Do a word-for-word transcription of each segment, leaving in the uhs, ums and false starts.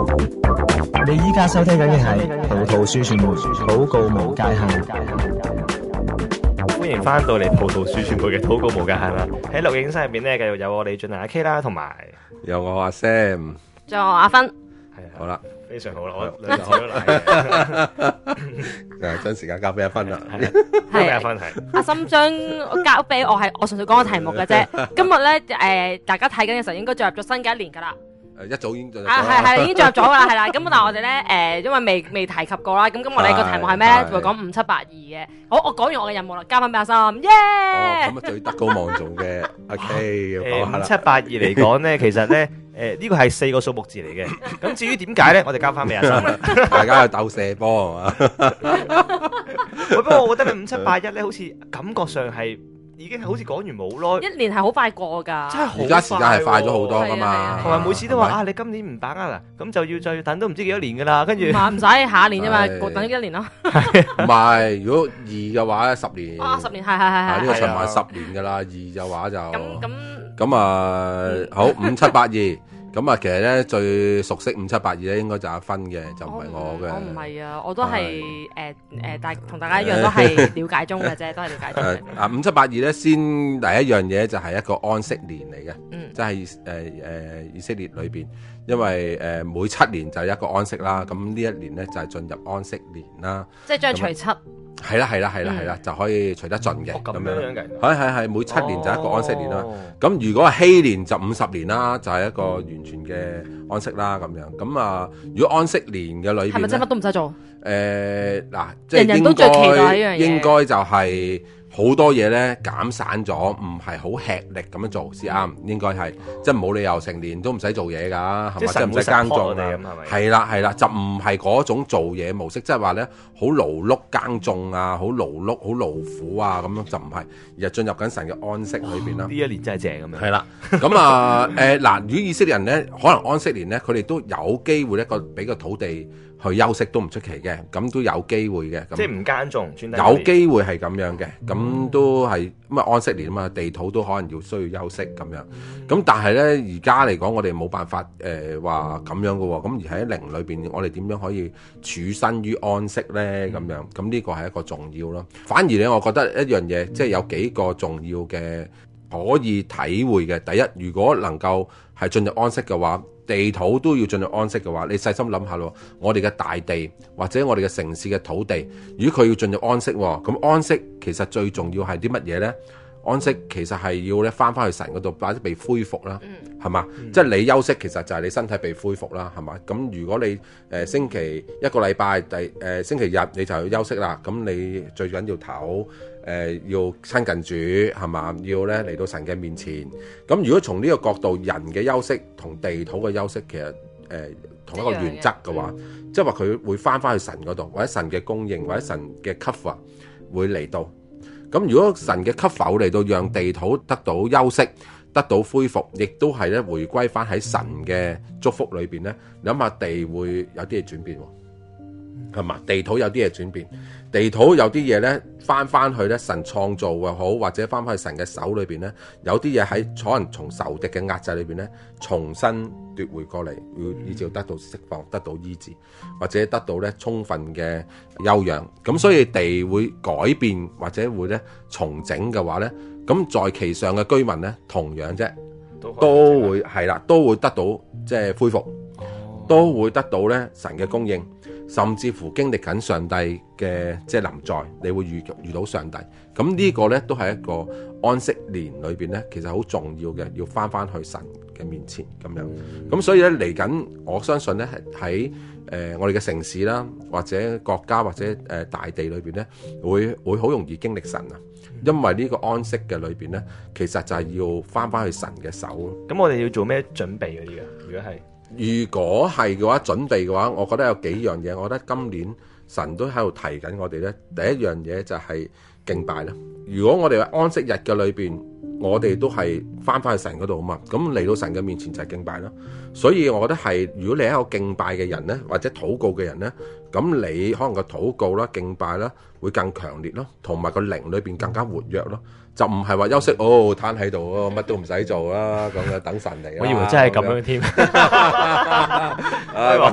你依家收聽緊嘅係葡萄樹傳媒禱告無界限。 歡迎翻到嚟葡萄樹傳媒嘅禱告無界限啦！喺錄影室入邊咧，繼續有我哋進行阿 K 啦，同埋有我阿 Sam， 仲有我阿芬。 係啊， 好啦， 非常好啦，我兩次都嚟， 誒將時間交俾阿芬啦。 係阿芬係阿心將交俾我係，我純粹講個題目嘅啫。今日咧誒，大家睇緊嘅時候應該進入咗新嘅一年㗎啦。 誒一早已經進入咗啊，係係已經進入咗㗎啦，係啦。咁但係我哋咧誒，因為未未提及過啦。咁咁我哋個題目係咩咧？會講五七八二嘅。好，我講完我嘅任務啦，交翻俾阿心。耶！ 哦，咁啊最德高望重嘅阿 K 講下啦。 五七八二嚟講咧，其實咧誒呢個係四個數目字嚟嘅。咁至於點解咧，我哋交翻俾阿心啦。 大家去鬥射波係嘛？ 不過我覺得你五七八一咧，好似感覺上係。已經係好似講完冇耐， 一年係好快過㗎， 真係好快。 而家時間係快咗好多㗎嘛， 同埋每次都話啊，你今年唔把握啦，咁就要再等都唔知幾多年㗎啦，跟住唔使下一年啫嘛，等一年咯。 唔係，如果二嘅話咧，十年。 啊，十年係係係係。 呢個循環十年㗎啦，二嘅話就。 咁咁。 咁啊，好五七八二。咁啊，其實咧最熟悉五七八二咧，應該就阿芬嘅，就唔係我嘅。 我唔係啊，我都係誒誒，大同大家一樣都係了解中嘅啫，都係了解中嘅。 啊，五七八二咧，先第一樣嘢就係一個安息年嚟嘅， 嗯， 即係誒誒以色列裏邊，因為誒、呃、每七年就係一個安息啦，咁呢一年咧就係進入安息年啦。 即係將除七。 係啦係啦係啦係啦，就可以除得盡嘅咁樣。係係係，每七年就一個安息年啦。咁、哦、如果係希年就五十年啦，就係、是、一個完全嘅安息啦咁樣。咁啊，如果安息年嘅裏邊，係咪真乜都唔使做？ 誒嗱，即係人人都最期待呢樣嘢， 應該就係、是。好多嘢咧減散咗，唔係好吃力咁樣做先啱，應該係即係冇理由成年都唔使做嘢㗎，係嘛？即係唔使耕種啊？係啦係啦，就唔係嗰種做嘢模式，即係話咧好勞碌耕種啊，好勞碌好勞苦啊咁樣就唔係，而係進入緊神嘅安息裏邊啦。 呢一年真係正咁樣。係啦， 咁啊誒嗱，如果以色列人咧，可能安息年咧，佢哋都有機會一個俾個土地去休息都唔出奇嘅，咁都有機會嘅。 即係唔耕種， 有機會係咁樣嘅，咁、嗯、都係咁啊安息年啊嘛，地土都可能要需要休息咁樣。咁、嗯、但係咧，而家嚟講，我哋冇辦法誒話咁樣嘅喎。咁而喺靈裏邊，我哋點樣可以處身於安息咧？咁、嗯、樣咁呢個係一個重要咯。反而咧，我覺得一樣嘢，即係有幾個重要嘅可以體會嘅。第一，如果能夠係進入安息嘅話，地土都要進入安息嘅話，你細心諗下咯，我哋嘅大地或者我哋嘅城市嘅土地，如果佢要進入安息，咁安息其實最重要係啲乜嘢呢？安息其實係要咧翻翻去神嗰度，或者被恢復啦，係嘛？嗯、即係你休息，其實就係你身體被恢復啦，係嘛？咁如果你誒、呃、星期一個禮拜第誒、呃、星期日你就要休息啦，咁你最緊要唞誒、呃、要親近主係嘛？要咧嚟到神嘅面前。咁如果從呢個角度，人嘅休息同地土嘅休息其實誒、呃、同一個原則嘅話，即係話佢會翻翻去神嗰度，或者神嘅供應，或者神嘅 cover 會嚟到。咁如果神嘅給否嚟到讓地土得到休息，得到恢復，亦都係咧回歸翻喺神嘅祝福裏邊咧，你諗下地會有啲嘢轉變，係嘛？地土有啲嘢轉變，地土有啲嘢咧翻翻去咧神創造又好，或者翻翻去神嘅手裏邊咧，有啲嘢喺可能從仇敵嘅壓制裏邊咧重新奪回過嚟，要以至得到釋放、得到醫治，或者得到咧充分嘅休養。咁所以地會改變或者會咧重整嘅話咧，咁在其上嘅居民咧同樣啫，都會係啦，都會得到即係恢復，都會得到咧神嘅供應。甚至乎經歷緊上帝嘅即係臨在，你會遇遇到上帝。咁呢個咧都係一個安息年裏邊咧，其實好重要嘅，要翻翻去神嘅面前咁樣。咁所以咧嚟緊，我相信咧喺誒我哋嘅城市啦，或者國家或者誒、呃、大地裏邊咧，會會好容易經歷神啊。因為呢個安息嘅裏邊咧，其實就係要翻翻去神嘅手咯。 咁我哋要做咩準備嗰啲嘅？如果係？ 如果係嘅話，準備嘅話，我覺得有幾樣嘢。我覺得今年神都喺度提緊我哋咧。第一樣嘢就係敬拜啦。如果我哋安息日嘅裏邊，我哋都係翻返去神嗰度啊嘛。咁嚟到神嘅面前就係敬拜啦。所以我覺得係，如果你係一個敬拜嘅人咧，或者禱告嘅人咧，咁你可能個禱告啦、敬拜啦會更強烈咯，同埋個靈裏邊更加活躍咯。就唔係話休息哦，攤喺度咯，乜都唔使做啦，咁嘅等神嚟。 我以為真係咁樣添。 唉，揾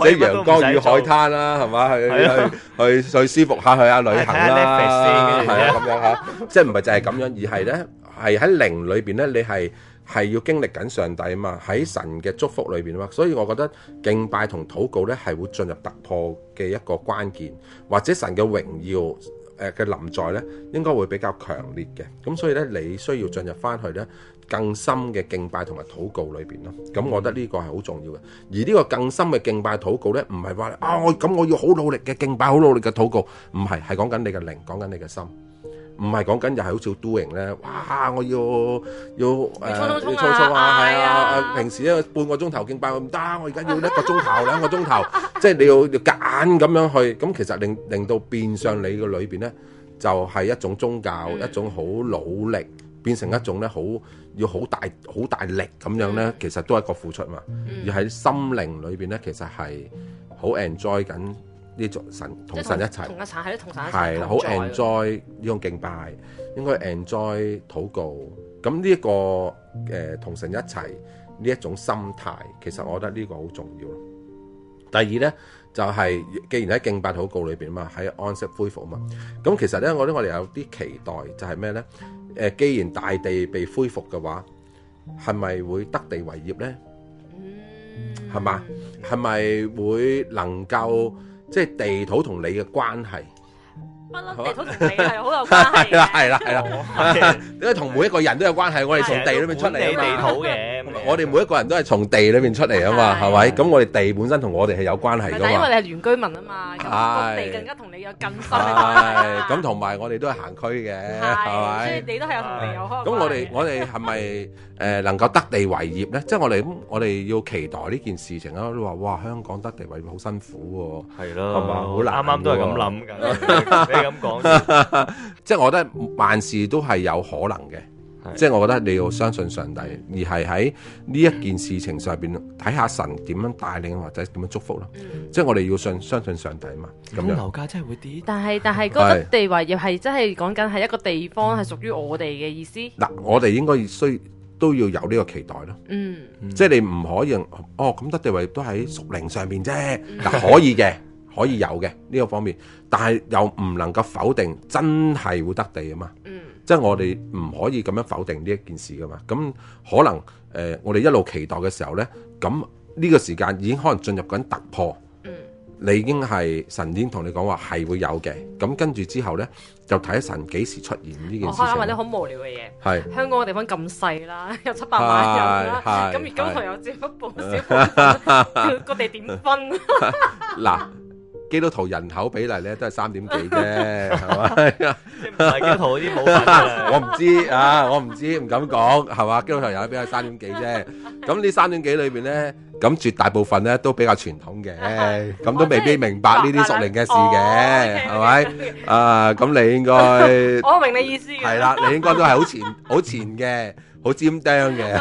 者陽光與海灘啦，係嘛？去去去去舒服下，去下旅行啦，係啊咁樣嚇，即係唔係就係咁樣，而係咧係喺靈裏邊咧，你係係要經歷緊上帝啊嘛，喺神嘅祝福裏邊啊嘛，所以我覺得敬拜同禱告咧係會進入突破嘅一個關鍵，或者神嘅榮耀誒嘅臨在咧，應該會比較強烈嘅。咁所以咧，你需要進入翻去咧更深嘅敬拜同埋禱告裏邊咯。咁我覺得呢個係好重要嘅。而呢個更深嘅敬拜禱告咧，唔係話啊我咁我要好努力嘅敬拜，好努力嘅禱告，唔係，係講緊你嘅靈，講緊你嘅心。唔係講緊又係好似 doing 咧，哇！我要要誒要匆匆啊，係啊！平時咧半個鐘頭敬拜唔得，我而家要一個鐘頭兩個鐘頭，即係你要要揀咁樣去，咁其實令令到變相你嘅裏邊咧，就係一種宗教，一種好努力，變成一種咧好要好大好大力咁樣咧，其實都係一個付出嘛。而喺心靈裏邊咧，其實係好 enjoy 緊。呢種神同神一齊， 同一齊係咯，同神一齊係啦，好 enjoy 呢種敬拜，應該 enjoy 禱告。咁呢一個誒同神一齊呢一種心態，其實我覺得呢個好重要咯。第二咧就係、是，既然喺敬拜禱告裏邊啊嘛，喺安息恢復啊嘛，咁其實咧，我覺得我哋有啲期待就係咩咧？誒，既然大地被恢復嘅話，係咪會得地為業咧？係嘛？係咪會能夠？即係地土同你嘅關係， 不嬲地土同你係好有關係嘅。 係啦係啦，因為同每一個人都有關係。我哋從地裏面出嚟啊嘛， 地土嘅。 我哋每一個人都係從地裏面出嚟啊嘛，係咪？咁我哋地本身同我哋係有關係㗎嘛。 但係因為你係原居民啊嘛，咁個地更加同你有更深嘅關係。 咁同埋我哋都係行區嘅，係咪？ 所以你都係有同地有開。 咁我哋我哋係咪誒能夠得地為業咧？即係我哋我哋要期待呢件事情啊！都話哇，香港得地為業好辛苦喎，係咯， 係嘛？好難。 啱啱都係咁諗㗎，你咁講， 即係我覺得萬事都係有可能嘅。即係我覺得你要相信上帝，而係喺呢一件事情上邊睇下神點樣帶領或者點樣祝福咯。嗯、即係我哋要信相信上帝嘛。咁樣樓價真係會跌， 但係但係嗰個地為業係真係講緊係一個地方係屬於我哋嘅意思。嗱， 我哋應該需都要有呢個期待咯。嗯，即係你唔可以哦咁得地為業都喺屬靈上邊啫。嗱、嗯，可以嘅，可以有嘅呢、呢個方面，但係又唔能夠否定真係會得地啊嘛。嗯。即係我哋唔可以咁樣否定呢一件事噶嘛，咁可能誒、呃、我哋一路期待嘅時候咧，咁呢個時間已經可能進入緊突破，嗯，你已經係神已經同你講話係會有嘅，咁跟住之後咧就睇下神幾時出現呢件事情。我可能問啲好無聊嘅嘢，係香港嘅地方咁細啦，有七百萬人啦，咁而家台又佔一半小部分，個地點分？嗱。基督徒人口比例咧都係三點幾啫，係嘛？唔係基督徒嗰啲冇份嘅，我唔知啊，我唔知，唔敢講，係嘛？基督徒人口比例三點幾啫，咁呢三點幾裏邊咧，咁絕大部分咧都比較傳統嘅，咁都未必明白呢啲屬靈嘅事嘅，係咪？啊，咁你應該，我明你意思嘅，係啦，你應該都係好前好前嘅。好尖釘嘅，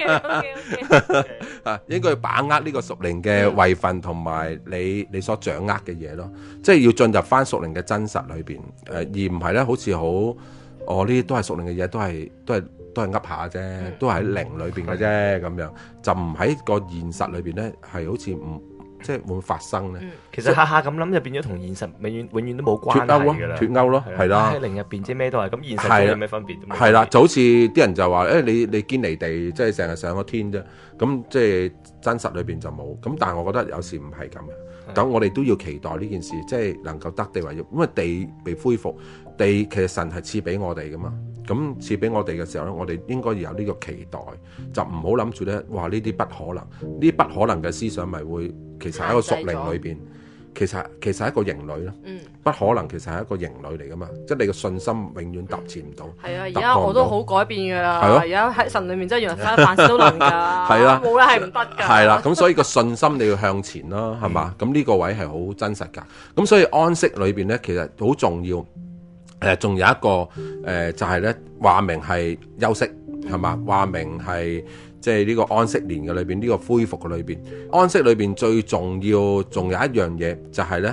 啊，應該要把握呢個屬靈嘅位份同埋你你所掌握嘅嘢咯，即係要進入翻屬靈嘅真實裏邊，誒、呃，而唔係咧好似好，哦，呢啲都係屬靈嘅嘢，都係都係都係噏下啫，都係喺靈裏邊嘅啫，咁樣就唔喺個現實裏邊咧，係好似唔。即係會唔會發生咧？其實下下咁諗就變咗同現實永遠永遠都冇關係㗎啦。脫鈎咯，係啦。喺靈入邊即係咩都係咁，現實有咩分別？係啦，就好似啲人就話誒，你你堅離地，即係成日上個天啫。咁即係真實裏邊就冇。咁但係我覺得有時唔係咁嘅。咁我哋都要期待呢件事，即係能夠得地為業。因為地被恢復，地其實神係賜俾我哋噶嘛。咁賜俾我哋嘅時候咧，我哋應該要有呢個期待，就唔好諗住咧，哇！呢啲不可能，呢啲不可能嘅思想咪會其實喺個屬靈裏邊，其實其實係一個營壘咯。嗯，不可能其實係一個營壘嚟噶嘛，即係你嘅信心永遠踏前唔到。係啊，而家我都好改變㗎啦。係咯，而家喺神裏面真係原來凡事都能㗎。係啦，冇咧係唔得㗎。係啦，咁所以個信心你要向前咯，係嘛？咁呢個位係好真實㗎。咁所以安息裏邊咧，其實好重要。誒，仲、呃、有一個誒、呃，就係、是、咧，話明係休息，係嘛？話明係即係呢個安息年嘅裏邊，呢、這個恢復嘅裏邊，安息裏邊最重要，仲有一樣嘢就係咧，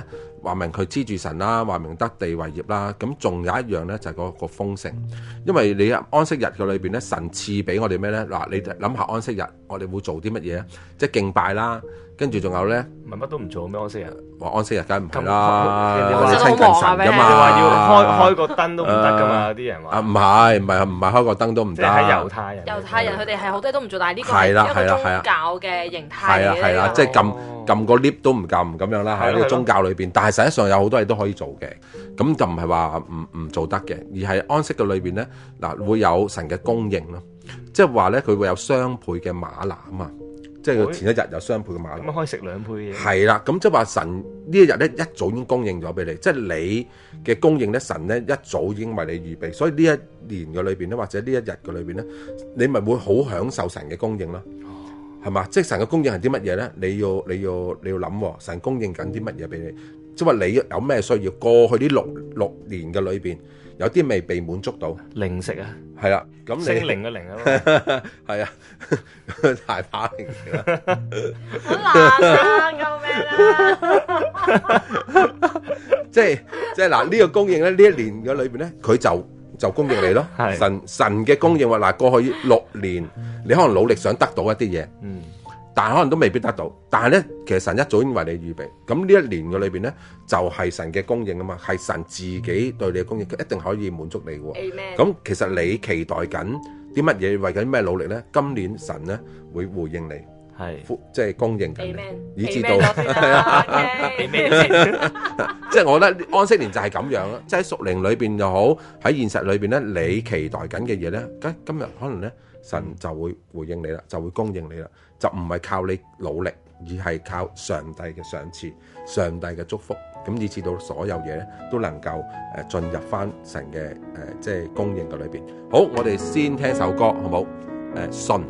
話明佢知住神啦，話明得地為業啦。咁仲有一樣咧就係、是、嗰個豐盛，因為你安息日嘅裏邊咧，神賜俾我哋咩咧？嗱，你諗下安息日，我哋會做啲乜嘢？即係敬拜啦，跟住仲有咧， 唔係乜都唔做咩安息日？ 話安息日梗係唔係啦， 人哋話我哋親近神噶嘛， 你話要開開個燈都唔得噶嘛？啲人話啊唔係唔係唔係開個燈都唔得。 即係喺猶太人， 猶太人佢哋係好多都唔做，但係呢個係啦係一個宗教嘅形態係啦係啦，即係撳撳個 lift 都唔撳咁樣啦，喺呢個宗教裏邊。但係實際上有好多嘢都可以做嘅，咁就唔係話唔唔做得嘅，而係安息嘅裏邊咧嗱會有神嘅供應咯，即係話咧佢會有雙倍嘅嗎哪啊嘛。即係佢前一日有雙倍嘅嗎哪， 咁可以食兩倍嘅。 係啦，咁即係話神呢一日咧一早已經供應咗俾你，即係你嘅供應咧，神咧一早已經為你預備，所以呢一年嘅裏邊咧，或者呢一日嘅裏邊咧，你咪會好享受神嘅供應咯，係嘛？即係神嘅供應係啲乜嘢咧？你要你要你要諗，神供應緊啲乜嘢俾你？即係話你有咩需要？過去呢六六年嘅裏邊，有啲未被滿足到， 零食啊， 係啦，咁你升零嘅零啊， 係啊，大把零食啦， 好難啊！救命啊！ 即係即係嗱呢個供應咧，呢一年嘅裏邊咧，佢就就供應你咯。 係神神嘅供應話嗱，過去六年你可能努力想得到一啲嘢， 嗯， 但係可能都未必得到。但係咧，其實神一早已經為你預備。咁呢一年嘅裏邊咧，就係神嘅供應啊嘛，係神自己對你嘅供應，佢一定可以滿足你嘅喎。 Amen。 咁其實你期待緊啲乜嘢，為緊咩努力咧？今年神咧會回應你。 係， 即係供應緊，以至到係啊， 俾咩先？ 即係我覺得安息年就係咁樣啦，即係喺屬靈裏邊又好，喺現實裏邊咧，你期待緊嘅嘢咧，今今日可能咧，神就會回應你啦，就會供應你啦，就唔係靠你努力，而係靠上帝嘅賞賜、上帝嘅祝福，咁以至到所有嘢咧都能夠誒進入翻神嘅誒即係供應嘅裏邊。好，我哋先聽首歌，好冇？誒，信。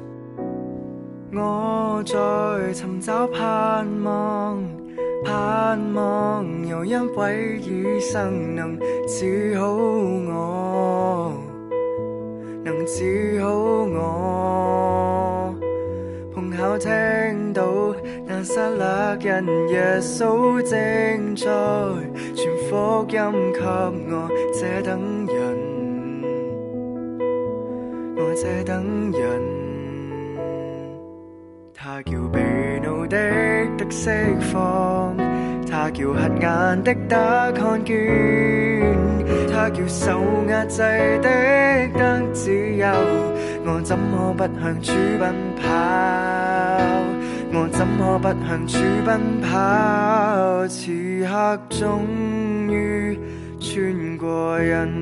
我在尋找盼望，盼望有一位醫生能治好我，能治好我。碰巧聽到那撒勒人耶穌正在傳福音給我這等人，我這等人。他叫被擄的得釋放，他叫瞎眼的得看見，他叫受壓制的得自由。我怎麼不向主奔跑？我怎麼不向主奔跑？此刻終於穿過人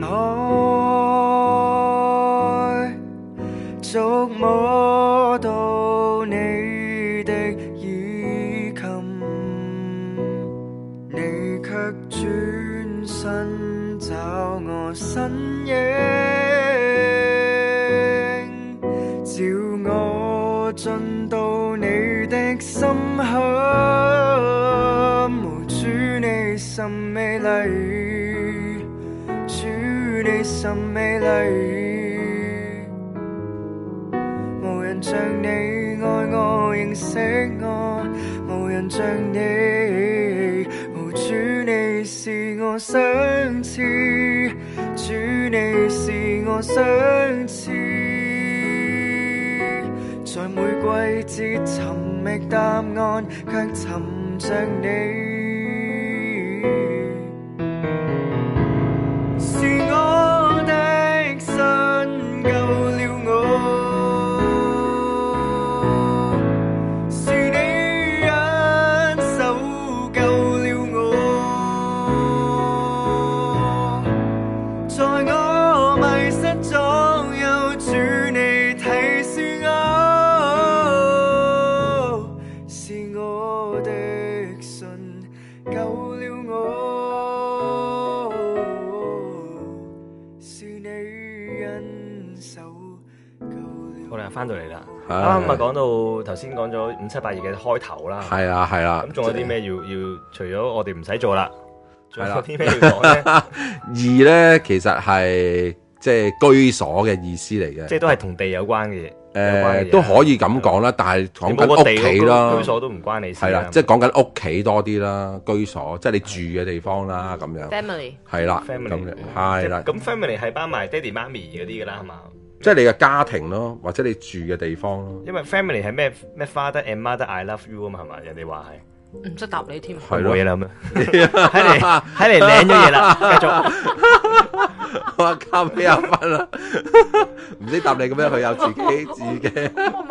海，觸摸到你的衣襟，你卻轉身找我身影，照我進到你的心坎，主你甚美麗，主你甚美麗。無人像你愛我認識我，無人像你，哦，主你是我賞賜，主你是我賞賜，在每季節尋覓答案，卻尋着你。是我的信救了我， 翻到嚟啦，啱啱咪講到頭先講咗五七八二嘅開頭啦， 係啊係啦， 咁仲有啲咩要要？除咗我哋唔使做啦，仲有啲咩要講咧？ 二咧其實係即係居所嘅意思嚟嘅， 即係都係同地有關嘅嘢。 誒都可以咁講啦，但係講緊屋企啦， 居所都唔關你事。 係啦，即係講緊屋企多啲啦，居所即係你住嘅地方啦，咁樣。 family 係啦， 咁係啦。 咁 family 係包埋爹哋媽咪嗰啲㗎啦，係嘛？ 即係你嘅家庭咯，或者你住嘅地方咯。 因為 family 係咩咩 father and mother I love you 啊嘛，係嘛？人哋話係。 唔識答你添， 係冇嘢啦咁樣，睇嚟睇嚟領咗嘢啦，繼續。 我交俾阿芬啦，唔識答你咁樣，佢有自己自己。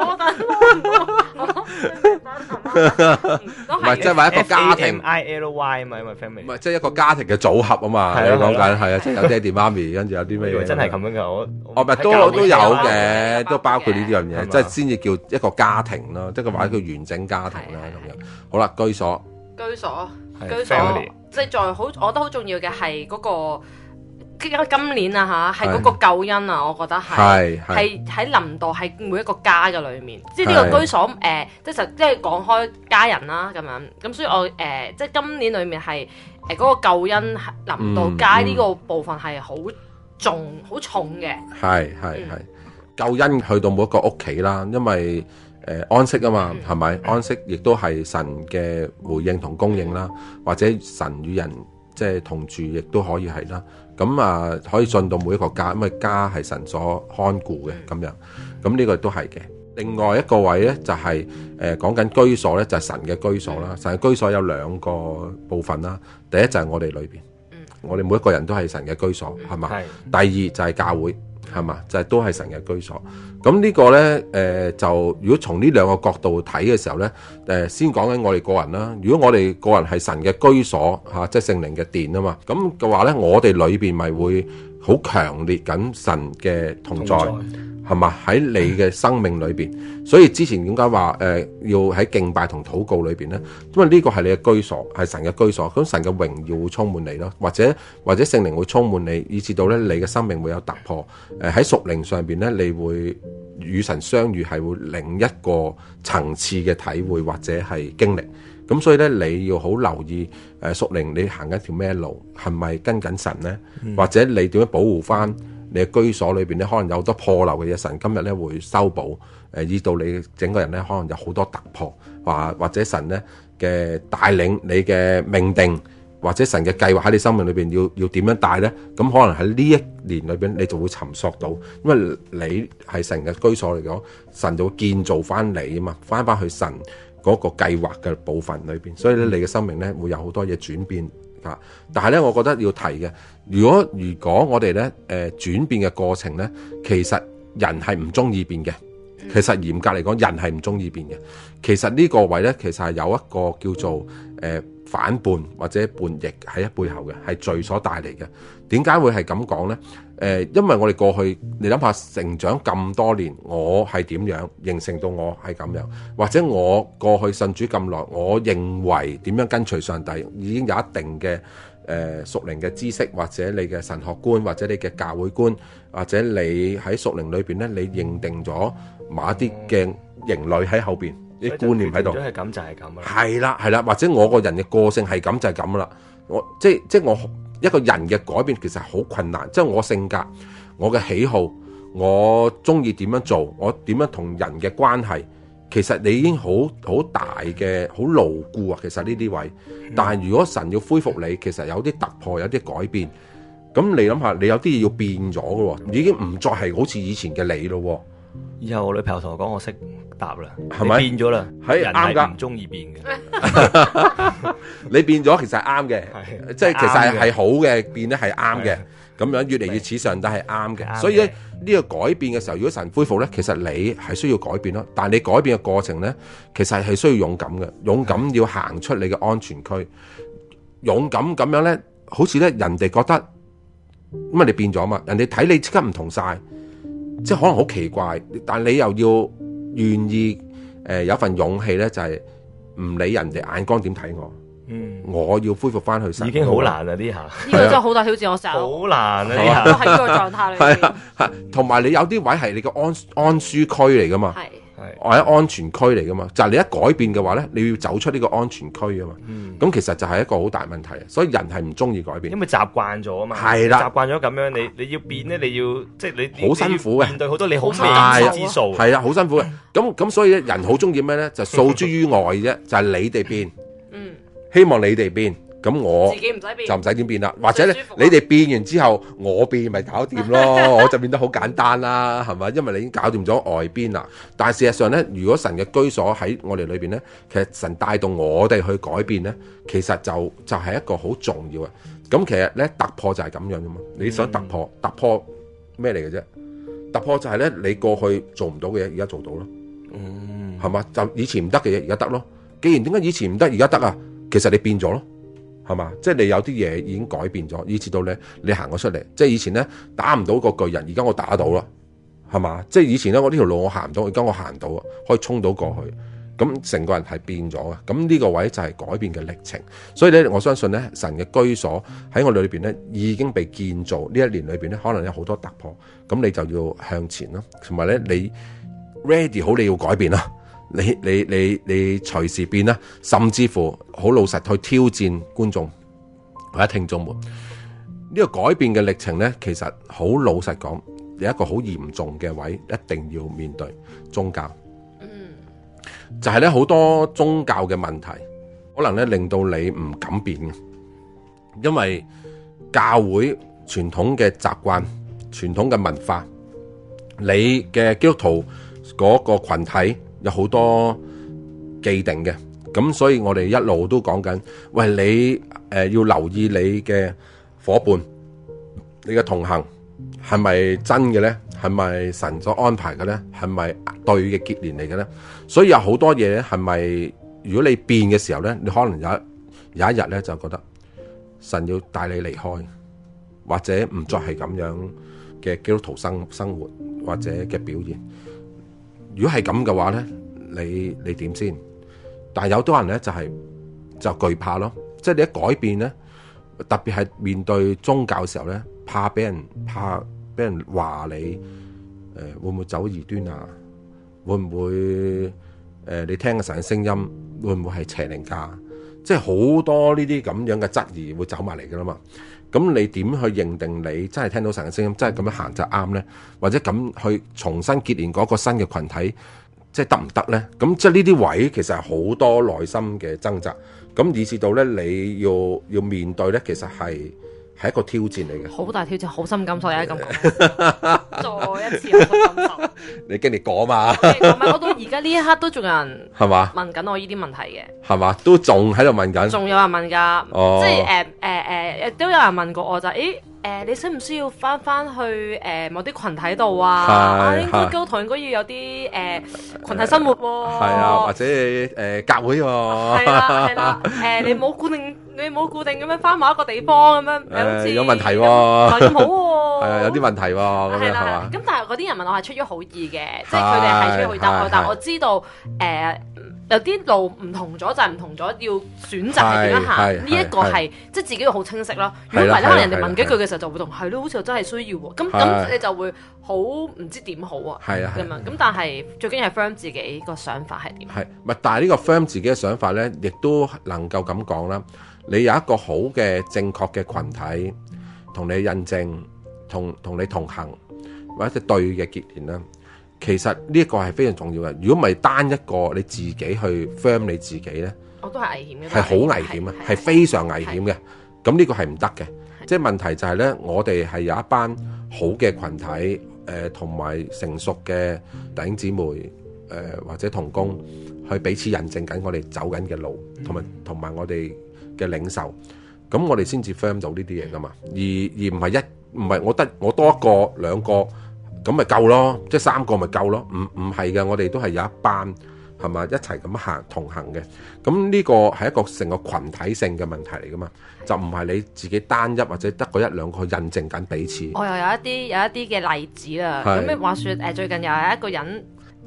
唔係，即係話一個家庭 I L Y 嘛，因為 family 唔係即係一個家庭嘅組合啊嘛。你講緊係啊，即係有爹哋媽咪，跟住有啲咩嘢？ 真係咁樣噶，我我咪都都有嘅，都包括呢啲樣嘢，即係先至叫一個家庭咯，即係話叫完整家庭啦咁樣。好啦，居所， 居所，居所，即係再好，我覺得好重要嘅係嗰個。今年啊嚇，係嗰個救恩啊，我覺得係係喺臨到喺每一個家嘅裏面，即係呢個居所誒、呃，即係實即係講開家人啦咁樣，咁所以我誒、呃、即係今年裏面係誒嗰個救恩臨到家呢個部分係好重好、嗯、重嘅， 係係係救恩去到每一個屋企啦，因為誒、呃、安息啊嘛，係咪、嗯、安息亦都係神嘅回應同供應啦，或者神與人即係同住，亦都可以係啦。咁啊，可以進到每一個家，因為家係神所看顧嘅咁樣。咁呢個都係嘅。另外一個位咧，就係誒講緊居所咧，就係、是、神嘅居所啦。神嘅居所有兩個部分啦。第一就係我哋裏邊，我哋每一個人都係神嘅居所，係嘛？第二就係教會，係嘛？就係、是、都係神嘅居所。咁呢個咧，誒、呃、就如果從呢兩個角度睇嘅時候咧，誒、呃、先講緊我哋個人啦。如果我哋個人係神嘅居所嚇、啊，即係聖靈嘅殿啊嘛，咁嘅話咧，我哋裏邊咪會好強烈緊神嘅同在，係嘛？喺你嘅生命裏邊，所以之前點解話誒要喺敬拜同禱告裏邊咧？因為呢個係你嘅居所，係神嘅居所，咁神嘅榮耀會充滿你咯，或者或者聖靈會充滿你，以至到咧你嘅生命會有突破。誒喺屬靈上邊咧，你會與神相遇，係會另一個層次嘅體會或者係經歷。咁所以咧，你要好留意誒屬靈，你行緊條咩路，係咪跟緊神咧？嗯、或者你點樣保護翻你嘅居所裏邊咧？可能有好多破漏嘅嘢，神今日咧會修補，誒以到你整個人咧，可能有好多突破，或或者神咧嘅帶領你嘅命定，或者神嘅計劃喺你生命裏邊要要點樣帶咧？咁可能喺呢一年裏邊，你就會尋索到，因為你係神嘅居所嚟講，神就會建造翻你啊嘛，翻翻去神嗰個計劃嘅部分裏邊，所以咧你嘅生命咧會有好多嘢轉變啊！但係咧，我覺得要提嘅，如果如果我哋咧誒轉變嘅過程咧，其實人係唔中意變嘅。其實嚴格嚟講，人係唔中意變嘅。其實呢個位咧，其實係有一個叫做誒、呃、反叛或者叛逆喺背後嘅，係罪所帶嚟嘅。點解會係咁講咧？誒、呃，因為我哋過去，你諗下成長咁多年，我係點樣形成到我係咁樣，或者我過去信主咁耐，我認為點樣跟隨上帝，已經有一定嘅誒屬靈嘅知識，或者你嘅神學觀，或者你嘅教會觀，或者你喺屬靈裏邊咧，你認定咗某一啲嘅營壘喺後邊，啲觀念喺度。 係咁就係咁啦。 係啦係啦，或者我個人嘅個性係咁就係咁啦。我即係即係我一個人嘅改變其實好困難，即係我性格、我嘅喜好、我中意點樣做、我點樣同人嘅關係，其實你已經好好大嘅好牢固啊。其實呢啲位，但係如果神要恢復你，其實有啲突破、有啲改變。咁你諗下，你有啲嘢要變咗嘅喎，已經唔再係好似以前嘅你咯。 以後我女朋友同我講，我識答啦， 係咪變咗啦？ 係人啱㗎， 唔中意變嘅。 你變咗其實係啱嘅，即係其實係係好嘅，變咧係啱嘅。咁樣越嚟越似上帝係啱嘅。所以咧呢個改變嘅時候，如果神恢復咧，其實你係需要改變咯。但係你改變嘅過程咧，其實係需要勇敢嘅，勇敢要行出你嘅安全區，勇敢咁樣咧，好似咧人哋覺得。咁啊！你變咗嘛？人哋睇你即刻唔同晒，即係可能好奇怪，但你又要願意誒、呃、有份勇氣咧，就係、是、唔理人哋眼光點睇我，嗯，我要恢復翻去神， 已經好難啊！呢下呢個真係好大挑戰，我成日好難啊！呢下喺呢個狀態裏面， 係啊，同埋你有啲位係你嘅安安舒區嚟噶嘛，係係或者安全區嚟噶嘛，就係、是、你一改變嘅話咧，你要走出呢個安全區啊嘛。咁、嗯、其實就係一個好大問題，所以人係唔中意改變， 因為習慣咗啊嘛。 係啦， 習慣咗咁樣，你你要變咧，你要即係你好辛苦嘅， 面對好多你好未知之數。 係啊，好辛苦嘅。咁咁所以人好中意咩咧？就訴諸於外啫，就係、是、你哋變，嗯，希望你哋變。咁我自己唔使變就唔使點變啦，或者咧你哋變完之後我變咪搞掂咯，我就變得好簡單啦，係咪？因為你已經搞掂咗外邊啦。但係事實上咧，如果神嘅居所喺我哋裏邊咧，其實神帶動我哋去改變咧，其實就就係、是、一個好重要嘅。咁其實咧突破就係咁樣啫嘛。你想突破，嗯、突破咩嚟嘅啫？突破就係咧你過去做唔到嘅嘢，而家做到咯。嗯，係嘛？就以前唔得嘅嘢，而家得咯。既然點解以前唔得，而家得啊？其實你變咗咯。係嘛？即係你有啲嘢已經改變咗，以至到咧你行咗出嚟。即係以前咧打唔到個巨人，而家我打到啦，係嘛？即係以前咧我呢條路我行唔到，而家我行到啊，可以衝到過去。咁成個人係變咗嘅。咁呢個位就係改變嘅歷程。所以咧我相信咧神嘅居所喺我哋裏邊咧已經被建造。呢一年裏邊咧可能有好多突破。咁你就要向前咯，同埋咧你 ready 好你要改變啦。你你你你隨時變啦，甚至乎好老實去挑戰觀眾或者聽眾們。呢個改變嘅歷程呢，其實好老實講，有一個好嚴重嘅位，一定要面對宗教。嗯，就係咧好多宗教嘅問題，可能咧令到你唔敢變嘅，因為教會傳統嘅習慣、傳統嘅文化，你嘅基督徒嗰個群體。有好多既定嘅，咁所以我哋一路都講緊，喂你誒、呃、要留意你嘅伙伴，你嘅同行係咪真嘅咧？係咪神所安排嘅咧？係咪對嘅結連嚟嘅咧？所以有好多嘢係咪？如果你變嘅時候咧，你可能有一有一日咧就覺得神要帶你離開，或者唔再係咁樣嘅基督徒生生活或者嘅表現。如果係咁嘅話咧，你你點先？但係有多人咧就係、是、就懼怕咯，即係你一改變咧，特別係面對宗教嘅時候咧，怕俾人怕俾人話你誒、呃、會唔會走異端啊？會唔會誒、呃、你聽嘅神嘅聲音會唔會係邪靈㗎？即係好多呢啲咁樣嘅質疑會走埋嚟㗎啦嘛。咁你點去認定你真係聽到神嘅聲音，真係咁樣行就啱咧？或者咁去重新結連嗰個新嘅群體，即係得唔得咧？咁即係呢啲位其實係好多內心嘅掙扎，咁以至到咧你要要面對咧，其實係係一個挑戰嚟嘅。好大挑戰，好深感受，有啲咁講，再一次好深感受。你經歷過嘛？唔係，我到而家呢一刻都仲有人係嘛問緊我呢啲問題嘅，係嘛？都仲喺度問緊，仲有人問㗎，哦、即係誒誒誒，都有人問過我就，誒。誒、呃，你需唔需要翻翻去誒、呃、某啲群體度啊？啊，應該基督徒應該要有啲誒、呃、群體生活喎、啊。係啊，或者誒、呃、教會喎、啊。係啦係啦，誒、呃、你冇固定，你冇固定咁樣翻某一個地方咁樣，誒好似有問題喎、啊，唔係咁好喎。係啊，有啲問題喎、啊。係啦，咁但係嗰啲人問我係出於好意嘅，即係佢哋係出於好意答我，但係我知道誒。呃有啲路唔同咗就係、是、唔同咗，要選擇係點樣行？呢一個係即係自己要好清晰咯。如果唔係咧，可能人哋問幾句嘅時候就會同係咯，好似真係需要喎。咁咁你就會好唔知點好啊？係啊，咁樣咁，但係最緊要係 firm 自己個想法係點？係咪？但係呢個 firm 自己嘅想法咧，亦都能夠咁講啦。你有一個好嘅正確嘅群體，同你印證，同同你同行，或者對嘅結連啦。其實呢一個係非常重要嘅。如果唔係單一個你自己去 firm 你自己咧，我都係危險嘅，係好危險啊，係非常危險嘅。咁呢個係唔得嘅。即係問題就係咧，我哋係有一班好嘅群體，誒同埋成熟嘅弟兄姊妹，誒、呃、或者同工，去彼此印證緊我哋走緊嘅路，同埋同埋我哋嘅領袖。咁我哋先至 firm 到呢啲嘢噶嘛。而而唔係一唔係我得我多一個兩個。咁咪夠咯，即係三個咪夠咯。唔唔係嘅，我哋都係有一班係嘛，一齊咁行同行嘅。咁呢個係一個成個群體性嘅問題嚟噶嘛，就唔係你自己單一或者得嗰一兩個印證緊彼此。我又有一啲有一啲嘅例子啦。咁咩話説誒？最近又有一個人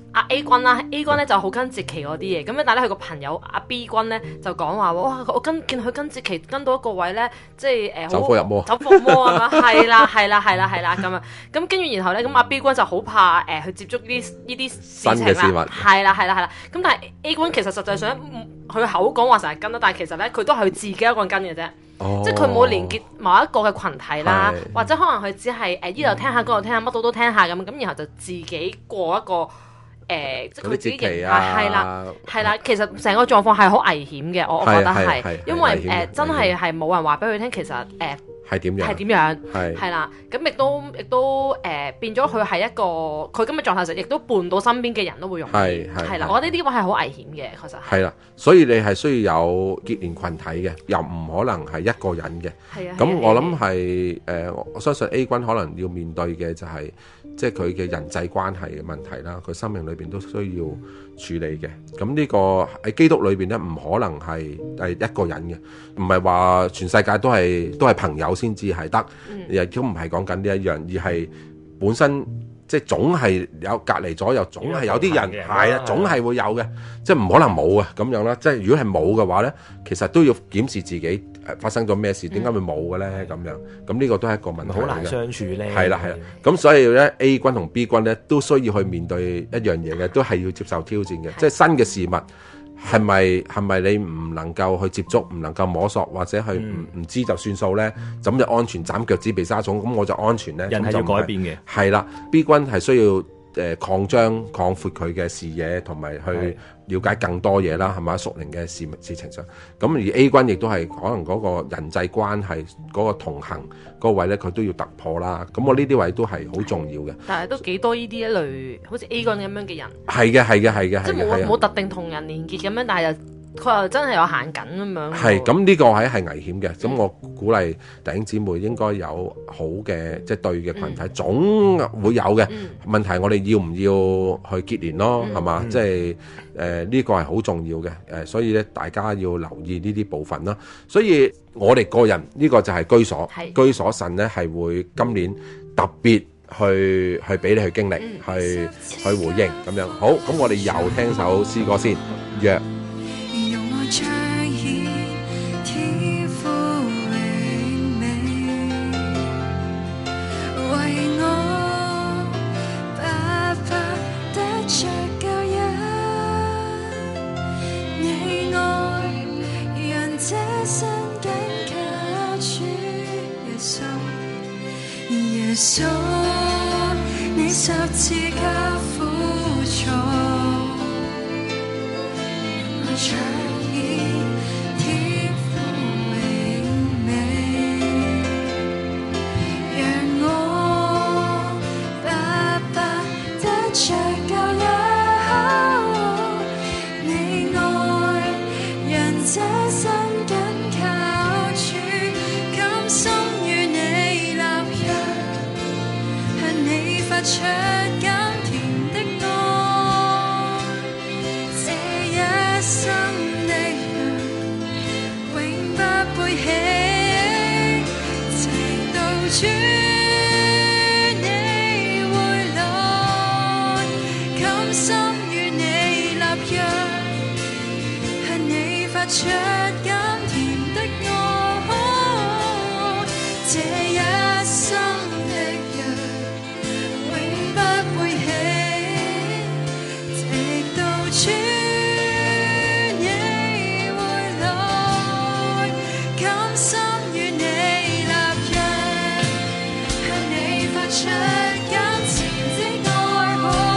阿 A 君啦 ，A 君咧就好跟節期嗰啲嘢，咁但係咧佢個朋友阿 B 君咧就講話哇，我跟見佢跟節期跟到一個位咧，即係誒走火入魔， 走火魔啊嘛，係啦係啦係啦係啦咁啊，咁跟住然後咧，咁阿 B 君就好怕誒、呃、去接觸呢啲呢啲新嘅事物， 係啦係啦係啦，咁但係 A 君其實實際上佢口講話成日跟啦，但係其實咧佢都係佢自己一個人跟嘅啫。哦、即係佢冇連結某一個嘅群體啦，或者可能佢只係誒依度聽下嗰度聽下，乜都都聽下咁，咁然後就自己過一個誒、呃，即係佢自己嘅係啦係啦。其實成個狀況係好危險嘅，我我覺得係，因為誒、呃、真係係冇人話俾佢聽，其實誒。呃係點樣？ 係點樣？係係啦，咁亦都亦都誒、呃、變咗佢係一個佢咁嘅狀態時，亦都伴到身邊嘅人都會容易係係啦。我覺得呢啲位係好危險嘅，確實係。係啦， 所以你係需要有結連群體嘅，又唔可能係一個人嘅。係啊。咁我諗係誒，我相信 A 君可能要面對嘅就係、是、即係佢嘅人際關係嘅問題啦。佢生命裏邊都需要處理嘅。咁呢個喺基督裏邊咧，唔可能係係一個人嘅，唔係話全世界都係都係朋友先至係得，亦都唔係講緊呢一樣，而係本身即係總係有隔離左右，總係有啲人係啊，總係會有嘅，即係唔可能冇啊咁樣啦。即係如果係冇嘅話咧，其實都要檢視自己誒發生咗咩事，點解會冇嘅咧咁樣。咁呢個都係一個問題嚟嘅。好難相處咧。係啦係啦，咁所以咧 A 君同 B 君咧都需要去面對一樣嘢嘅，都係要接受挑戰嘅，即係新嘅事物。係咪係咪你唔能夠去接觸，唔能夠摸索，或者去唔唔知就算數咧？咁就安全斬腳趾避沙蟲，咁我就安全咧。人係要改變嘅。係啦 ，B 君係需要誒、呃、擴張、擴闊佢嘅視野，同埋去了解更多嘢啦，係咪？屬靈嘅事事情上，咁而 A 君亦都係可能嗰個人際關係嗰、嗰個同行嗰個位咧，佢都要突破啦。咁我呢啲位都係好重要嘅。 但係都幾多呢啲一類，好似 A 君咁樣嘅人。係嘅，係嘅，係嘅， 即係冇冇特定同人連結咁樣，但係又。佢又真係有限緊咁樣， 係咁呢個係係危險嘅。咁、嗯、我鼓勵弟兄姊妹應該有好嘅即係對嘅群體，嗯、總會有嘅、嗯、問題。我哋要唔要去結連咯？係、嗯、嘛？即係誒呢個係好重要嘅。誒、呃，所以咧大家要留意呢啲部分啦。所以我哋個人呢、呢個就係居所，居所神咧係會今年特別去去俾你去經歷，嗯、去去回應咁樣。好，咁我哋又聽首詩歌先，約。 彰顯天父榮美，為我白白得着救恩，你愛人這身緊靠主耶穌，耶穌你十字架苦楚，我將出甘甜的愛，這一生的人永不背棄，直到主你回來，甘心與你立約，向你發出甘甜的愛，這一生主你回來，甘心與你立約，向你發出甘甜的愛，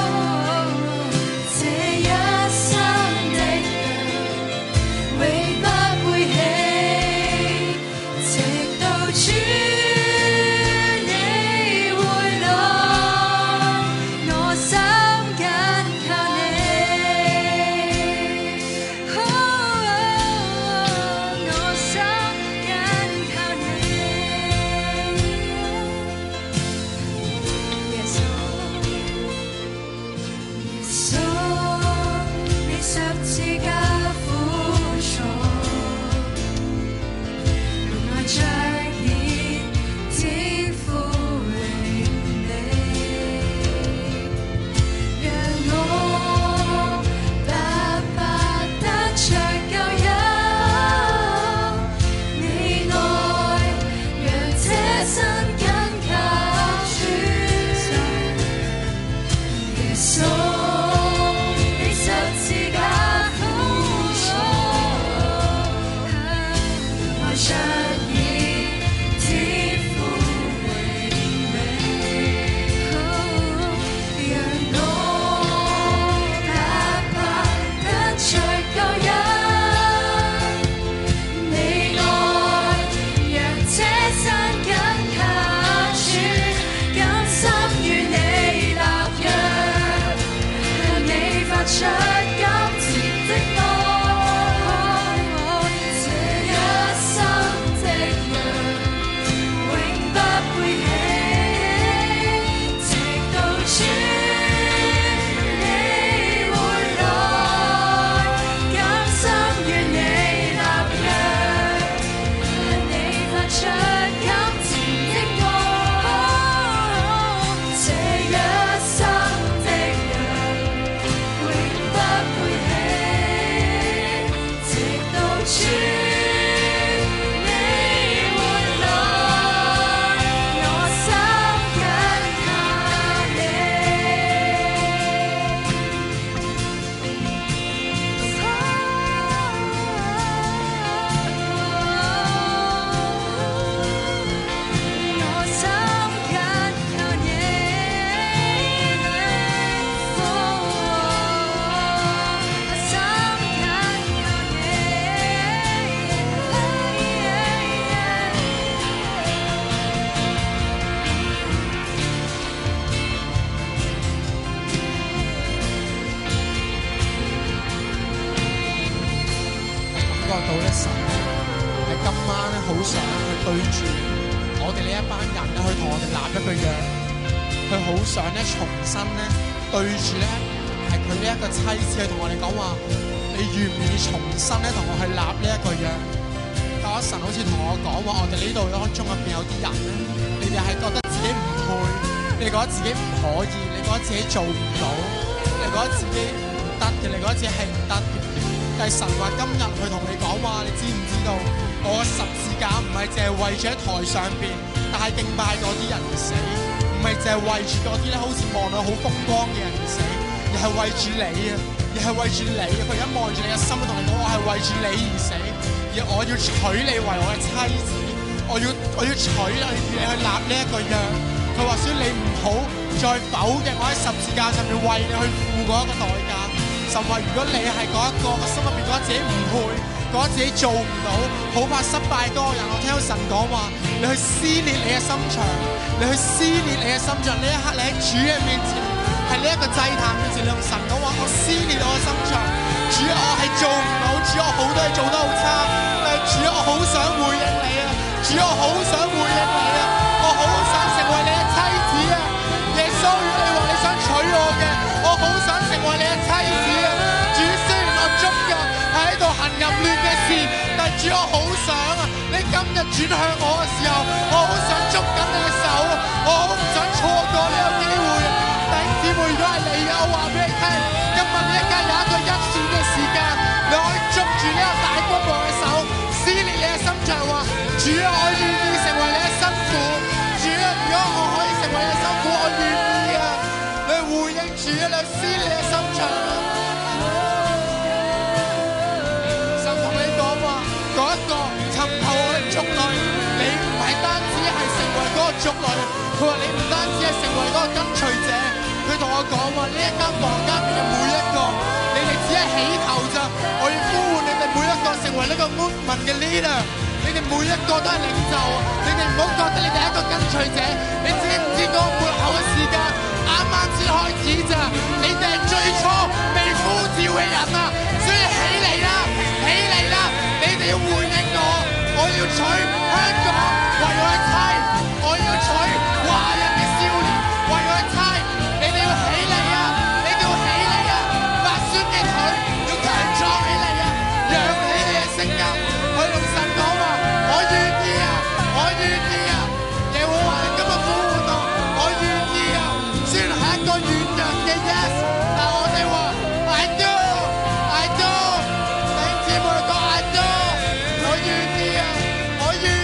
這一生的人永不背棄，直到主你回來，我心緊靠你。 出現，天父榮美，讓我踏吧，跟隨救恩。你愛讓這山緊靠住，甘心與你立約，向你發出甘甜的愛，這一生的約永不背棄，直到主你回來，甘心與你立約，向你發出甘甜的愛，這一生的約永不背棄，直到主你回來，我心緊靠你，我心緊靠你，我心緊靠感覺到咧，神喺今晚咧，好想去對住我哋呢一班人咧，去同我哋立一個約。佢好想咧，重新咧對住咧，係佢呢一個妻子去同我哋講話：你願唔願意重新咧同我去立呢一個約？但係神好似同我講話，我哋呢度當中入邊有啲人咧，你哋係覺得自己唔配，你覺得自己唔可以，你覺得自己做唔到，你覺得自己唔得嘅，你覺得自己係唔得嘅。但係神話今日佢同你講話，你知唔知道？我嘅十字架唔係淨係為住喺台上邊但係敬拜嗰啲人而死，唔係淨係為住嗰啲咧好似望到好風光嘅人而死，而係為住你啊！而係為住你啊！佢而家望住你嘅心同你講，我係為住你而死，而我要娶你為我嘅妻子，我要我要娶你，我要與你去立呢一個約。佢話：所以你唔好再否認我喺十字架上面為你去付嗰一個代價。神話：如果你係嗰一個個心入邊覺得自己唔配，覺得自己做唔到，好怕失敗嗰個人，我聽到神講話，你去撕裂你嘅心腸，你去撕裂你嘅心腸。呢一刻你喺主嘅面前，喺呢一個祭壇面前，你同神講話：我撕裂我嘅心腸。主啊，我係做唔到，主啊，我好多嘢做得好差，但係主啊，我好想回應你啊！主啊，我好想回應你啊！我好想成為你嘅妻子啊！耶穌，如果你話你想娶我嘅，我好想成為你嘅妻子啊！主，雖然我終日係喺度行淫亂嘅事，但係主，我好想啊！你今日轉向我嘅時候，我好想捉緊你嘅手，我好唔想錯過呢個機會啊！弟兄姊妹，如果係你嘅，我話俾你聽，今日呢一間有一個一線嘅時間，你可以捉住呢個大君王嘅手，撕裂你嘅心腸，話：主啊，我願意成為你嘅新婦。主啊，如果我可以成為你嘅新婦，我願意啊！你回應主啊，你撕裂你嘅心腸啊！神同你講話，嗰一個尋求我嘅族類，你唔係單止係成為嗰個族類，佢話你唔單止係成為嗰個跟隨者。佢同我講話，呢一間房間入面嘅每一個，你哋只係起頭咋，我要呼喚你哋每一個成為呢個 movement 嘅 leader， 你哋每一個都係領袖，你哋唔好覺得你哋係一個跟隨者，你知唔知嗰個末後嘅時間啱啱先開始咋，你哋係最初被呼召嘅人啊，所以起嚟啦，起嚟啦，你哋要回應我，我要娶香港為我嘅妻，我要娶華人嘅少年為我嘅妻。你哋要起嚟啊！你哋要起嚟啊！發酸嘅腿要強壯起嚟啊！揚起你嘅聲音，去同神講話：我願意啊！我願意啊！耶和華你今日呼喚我，我願意啊！雖然係一個軟弱嘅 yes， 但我哋話 I do I do， 弟兄姊妹講 I do， 我願意啊！我願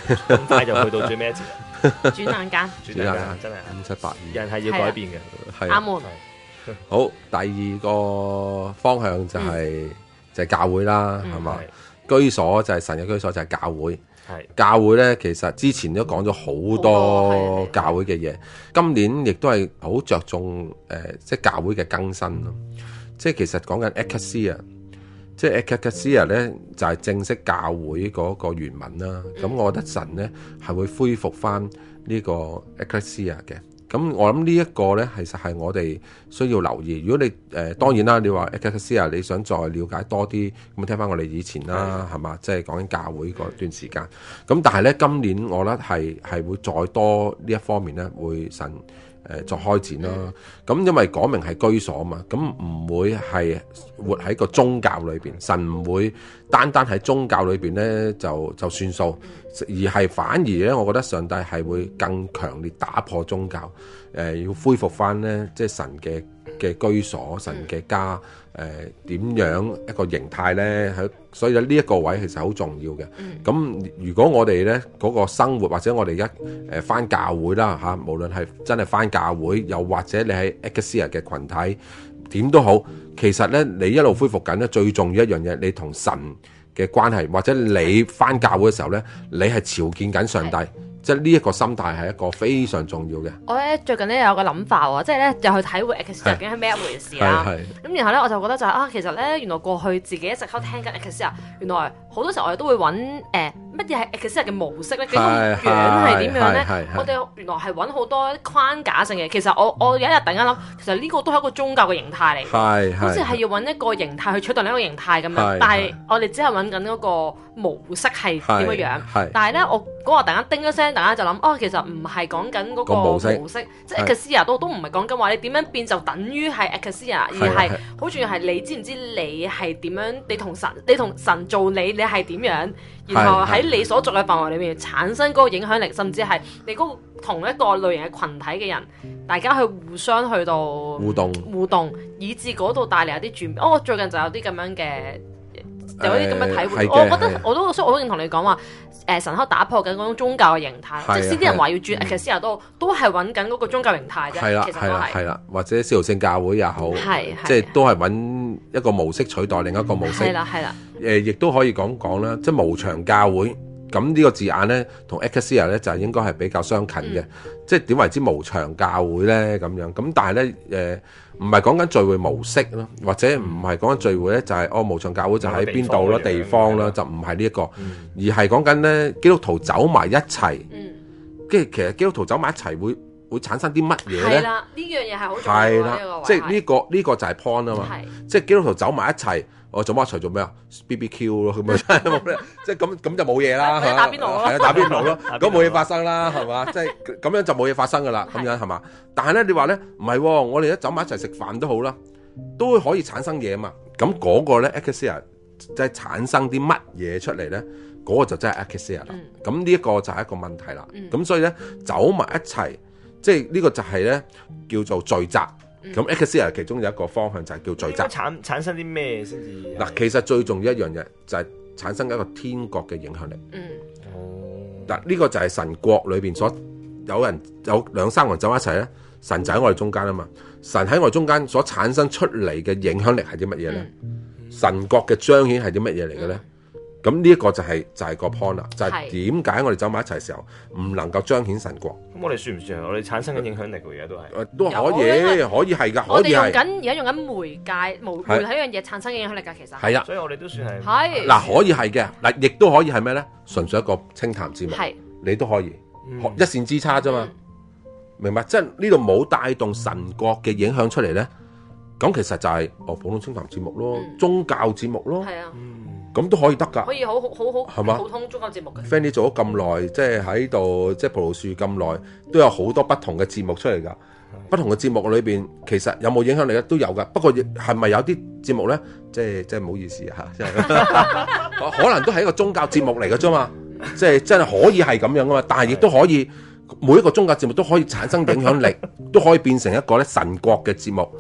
咁快就去到最尾一節啦。 轉眼間， 轉眼間真係五七八二， 人係要改變嘅。 係啱門。 好，第二個方向就係、嗯、就係、是、教會啦，係、嗯、嘛？居所就係神嘅居所，就係教會。係教會咧，其實之前都講咗好多教會嘅嘢，今年亦都係好着重誒、呃，即係教會嘅更新咯。即係其實講緊 Ecclesia，即係 Ecclesia 咧就係、是、正式教會嗰個原文啦。咁、嗯、我覺得神咧係會恢復翻呢個 Ecclesia 嘅。咁我諗呢一個咧，其實係我哋需要留意。如果你誒、呃、當然啦，你話 Ecclesia 你想再了解多啲，咁聽翻我哋以前啦，係嘛？即係講緊教會嗰段時間。咁但係咧，今年我覺得係係會再多呢一方面咧，會神誒、呃、再開展啦。咁因為講明係居所嘛，咁唔會係活喺個宗教裏邊，神唔會單單喺宗教裏邊咧就就算數。而係反而咧，我覺得上帝係會更強烈打破宗教，誒、呃、要恢復翻咧，即係神嘅嘅居所、神嘅家，誒、呃、點樣一個形態咧？喺所以咧呢一個位其實好重要嘅。咁、嗯、如果我哋咧嗰個生活或者我哋而家誒翻教會啦嚇、啊，無論係真係翻教會，又或者你喺 Ecclesia 嘅群體點都好，其實咧你一路恢復緊咧，最重要一樣嘢，你同神嘅關係，或者你翻教會嘅時候咧，你係朝見緊上帝，即係呢一個心態係一個非常重要嘅。 我咧最近咧有個諗法喎，即係咧又去體會 Ecclesia 究竟係咩一回事啦。咁然後咧我就覺得就係、是、啊，其實咧原來過去自己一直喺度聽緊 Ecclesia，原來好多時候我哋都會揾誒乜嘢係 Ecclesia 嘅模式咧，幾個樣係點樣咧？我哋原來係揾好多框架性嘅。其實我我有一日突然間諗，其實呢個都係一個宗教嘅形態嚟，係好似係要揾一個形態去取代另一個形態咁樣。但係我哋只係揾緊嗰個模式係點樣樣。但係咧我嗰個突然間叮一聲，大家就諗哦，其實唔係講緊嗰個模式，模式即係 Ecclesia 都都唔係講緊話你點樣變就等於係 Ecclesia，而係好重要係你知唔知你係點樣？你同神，你同神做你，你係點樣？然後喺你所做嘅範圍裏面產生嗰個影響力，甚至係你嗰個同一個類型嘅群體嘅人，大家去互相去到互動，互動，以至嗰度帶嚟一啲轉變。哦，我最近就有啲咁樣嘅。有啲咁嘅體會，我覺得我都所以我都認同你講話，誒神喺度打破緊嗰種宗教嘅形態，即係啲人話要轉 Ecclesia 都都係揾緊嗰個宗教形態啫。係啦，係啦，係啦， 或者使徒性教會也好，係即係都係揾一個模式取代另一個模式。係啦，係啦。誒，亦都可以講講啦，即係無牆教會。咁呢個字眼咧，同 Ecclesia 咧就應該係比較相近嘅。嗯、即係點為之無牆教會咧咁樣？咁但係咧誒，唔係講緊聚會模式咯，或者唔係講緊聚會咧，就係、是、哦無牆教會就喺邊度咯，地方啦，就唔係呢一個，嗯、而係講緊咧基督徒走埋一齊。跟、嗯、住其實基督徒走埋一齊會會產生啲乜嘢咧？係啦，呢樣嘢係好重要嘅。係啦，即係呢、呢個呢、呢個就係 point 啊嘛。即係基督徒走埋一齊。我做乜一齊做咩啊 ？B B Q 咯，咁咪真係冇咩，即係咁咁就冇嘢啦，係打邊爐咯，係啊，打邊爐咯，咁冇嘢發生啦，係嘛？即係咁樣就冇嘢發生噶啦，咁樣係嘛？但係咧，你話咧唔係，我哋一走埋一齊食飯都好啦，都可以產生嘢啊嘛。咁嗰個咧 Ecclesia 即係產生啲乜嘢出嚟咧？嗰、嗰個就真係 Ecclesia 啦。咁呢一個就係一個問題啦。咁、嗯、所以咧走埋一齊，即係呢個就係咧叫做聚集。咁 Ecclesia 其中有一個方向就係叫聚集，產產生啲咩先至？嗱，其實最重要一樣嘢就係產生一個天國嘅影響力。嗯，哦，嗱，呢個就係神國裏邊所有人有兩三個人走一齊咧，神就喺我哋中間啊嘛。神喺我哋中間所產生出嚟嘅影響力係啲乜嘢咧？嗯、神國嘅彰顯係啲乜嘢嚟嘅咧？咁呢一個就係、是、就係、是、個 point 啦，就係點解我哋走埋一齊嘅時候唔能夠彰顯神國？咁我哋算唔算係我哋產生緊影響力嘅嘢都係？都可以，可以係㗎，可以係。我哋用緊而家用緊媒介，媒媒體一樣嘢產生影響力㗎，其實係啊，所以我哋都算係。係嗱，可以係嘅嗱，亦都可以係咩咧？純粹一個清談節目，係你都可以、嗯、一線之差啫嘛、嗯，明白？即係呢度冇帶動神國嘅影響出嚟咧，咁其實就係、是、哦普通清談節目咯、嗯，宗教節目咯，係啊。咁都可以得㗎，可以好好好好係嘛？普通宗教節目嘅 Fanny 做咗咁耐，即係喺度即係葡萄樹咁耐，都有好多不同嘅節目出嚟㗎。不同嘅節目裏邊，其實有冇影響力咧？都有㗎。不過係咪有啲節目咧？即係即係唔好意思嚇，即係可能都係一個宗教節目嚟㗎啫嘛。即係真係可以係咁樣㗎嘛。但係亦都可以每一個宗教節目都可以產生影響力，都可以變成一個咧神國嘅節目。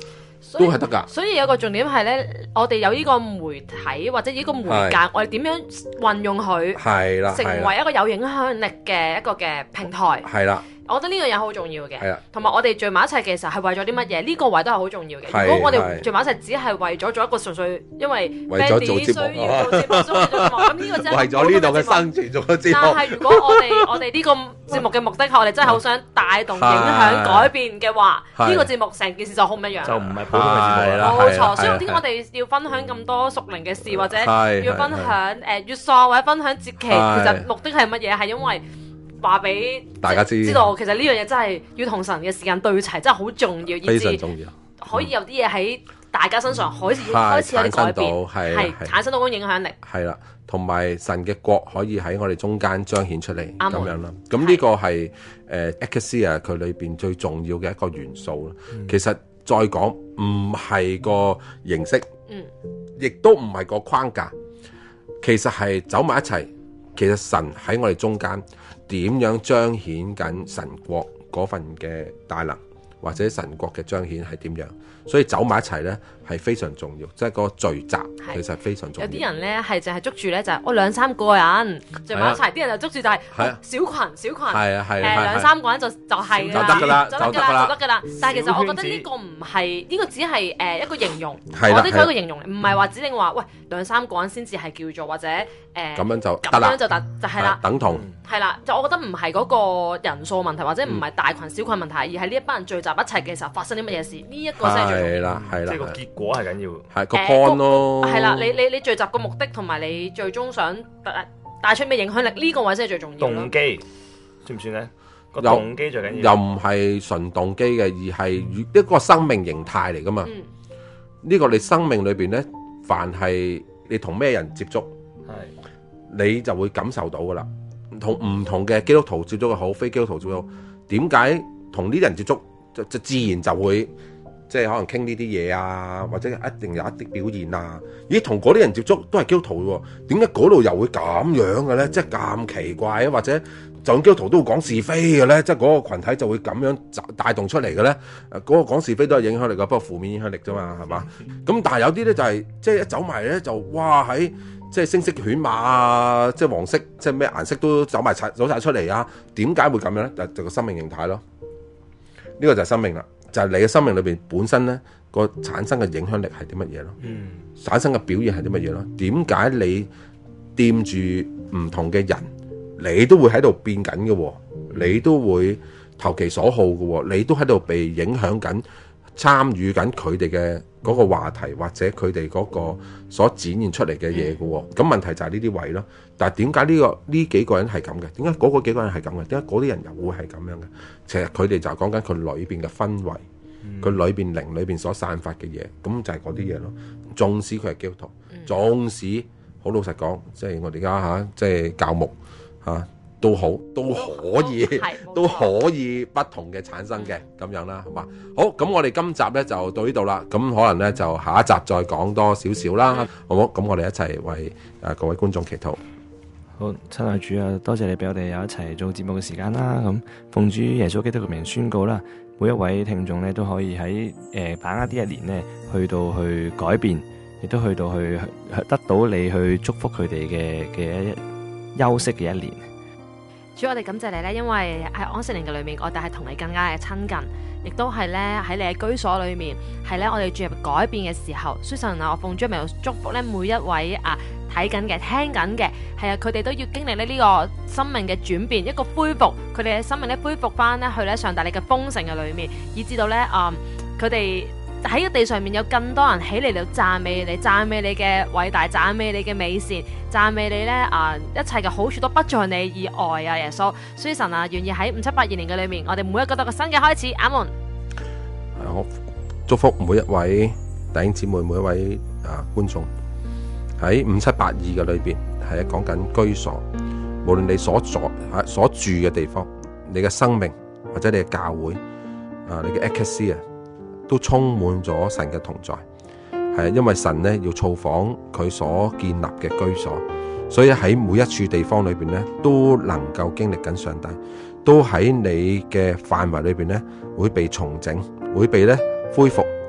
都係得㗎。 所以有個重點係咧，我哋有呢個媒體或者呢個媒介，我哋點樣運用佢， 係啦， 成為一個有影響力嘅一個嘅平台。 係啦。 我覺得呢樣嘢好重要嘅， 係啊， 同埋我哋聚埋一齊嘅時候係為咗啲乜嘢？呢、這個位都係好重要嘅。如果我哋聚埋一齊只係為咗做一個純粹因為 Mandy 需要做節目，所以做節目，咁呢個真係為咗呢度嘅生存做個節目。 但係如果我哋我哋呢個節目嘅目的係我哋真係好想帶動影響改變嘅話，呢個節目成件事就好唔一樣。 就唔係普通嘅節目啦。 冇錯，所以點解我哋要分享咁多屬靈嘅事，或者要分享誒月朔或者分享節期？其實目的係乜嘢？係因為話俾大家知， 知道其實呢樣嘢真係要同神嘅時間對齊，真係好重要， 非常重要， 可以有啲嘢喺大家身上開始開始有啲改變，係產生到嗰種影響力。 係啦，同埋神嘅國可以喺我哋中間彰顯出嚟咁樣啦。咁呢個係誒 Ecclesia 佢裏邊最重要嘅一個元素啦。嗯、其實再講唔係個形式，嗯，亦都唔係個框架，其實係走埋一齊。其實神喺我哋中間點樣彰顯緊神國嗰份嘅大能，或者神國嘅彰顯係點樣？所以走埋一齊咧係非常重要，即係個聚集其實非常重要。 有啲人咧係淨係捉住咧就係我兩三個人聚埋一齊，啲人就捉住就係小群小群， 係啊係誒兩三個人就就係就得㗎啦， 就得㗎啦，就得㗎啦。但係其實我覺得呢個唔係呢個只係誒一個形容，我覺得佢一個形容，唔係話指定話喂兩三個人先至係叫做或者誒咁樣就咁樣就得就係啦， 等同係啦。就我覺得唔係嗰個人數問題，或者唔係大群小群問題，而係呢一班人聚集一齊嘅時候發生啲乜嘢事，呢一個先係最重要。 係啦係啦。 個結果係緊要， 係個 point 咯。 係啦，你你你聚集個目的同埋你最終想帶帶出咩影響力，呢個位先係最重要。 動機算唔算咧？個動機最緊要。又唔係純動機嘅，而係一個生命形態嚟噶嘛。呢個你生命裏邊咧，凡係你同咩人接觸，係你就會感受到噶啦。同唔同嘅基督徒接觸又好，非基督徒接觸，點解同呢啲人接觸就就自然就會？即係可能傾呢啲嘢啊，或者一定有一啲表現啊。咦，同嗰啲人接觸都係基督徒喎，點解嗰度又會咁樣嘅咧？即係咁奇怪啊！或者就基督徒都會講是非嘅咧，即係嗰個羣體就會咁樣帶動出嚟嘅咧。誒，嗰個講是非都係影響力㗎，不過負面影響力啫嘛，係嘛？咁但係有啲咧就係即係一走埋咧就哇喺即係聲色犬馬啊，即係黃色即係咩顏色都走埋走曬出嚟啊！點解會咁樣咧？就就個生命形態咯。呢個就係生命啦。就係你嘅生命裏邊本身咧個產生嘅影響力係啲乜嘢咯？嗯，產生嘅表現係啲乜嘢咯？點解你掂住唔同嘅人，你都會喺度變緊嘅喎？你都會投其所好嘅喎？你都喺度被影響緊、參與緊佢哋嘅嗰個話題，或者佢哋嗰個所展現出嚟嘅嘢嘅喎？咁問題就係呢啲位咯。但係點解呢個呢幾個人係咁嘅？點解嗰個幾個人係咁嘅？點解嗰啲人又會係咁樣嘅？其實佢哋就係講緊佢裏邊嘅氛圍，佢裏邊靈裏邊所散發嘅嘢，咁就係嗰啲嘢咯。縱使佢係基督徒，縱使好老實講，即係我哋而家嚇，即係教牧嚇都好，都可以都可以不同嘅產生嘅咁樣啦，係嘛？好，咁我哋今集咧就到呢度啦。咁可能咧就下一集再講多少少啦，好唔好？咁我哋一齊為誒各位觀眾祈禱。 好，親愛主啊，多謝你俾我哋有一齊做節目嘅時間啦。咁奉主耶穌基督嘅名宣告啦，每一位聽眾咧都可以喺誒、呃、把握呢一年咧，去到去改變，亦都去到去得到你去祝福佢哋嘅嘅一休息嘅一年。 主，我哋感謝你咧，因為喺安息年嘅裏面，我哋係同你更加嘅親近，亦都係咧喺你嘅居所裏面，係咧我哋進入改變嘅時候。書神啊，我奉主名祝福咧每一位啊睇緊嘅、聽緊嘅，係啊，佢哋都要經歷咧呢個生命嘅轉變，一個恢復，佢哋嘅生命咧恢復翻咧去咧上帝你嘅豐盛嘅裏面，以至到咧啊佢哋。喺個地上面有更多人起嚟到讚美你，讚美你嘅偉大，讚美你嘅美善，讚美你咧啊！一切嘅好處都不在你以外啊，耶穌。所以神啊，願意喺五七八二年嘅裏面，我哋每一個都有個新嘅開始。阿門。 好，祝福每一位弟兄姊妹，每一位啊觀眾喺五七八二嘅裏邊，係講緊居所，無論你所在啊所住嘅地方，你嘅生命或者你嘅教會啊，你嘅 Ecclesia都充滿咗神嘅同在，係因為神咧要造訪佢所建立嘅居所，所以喺每一處地方裏邊咧都能夠經歷緊上帝，都喺你嘅範圍裏邊咧會被重整，會被咧恢復，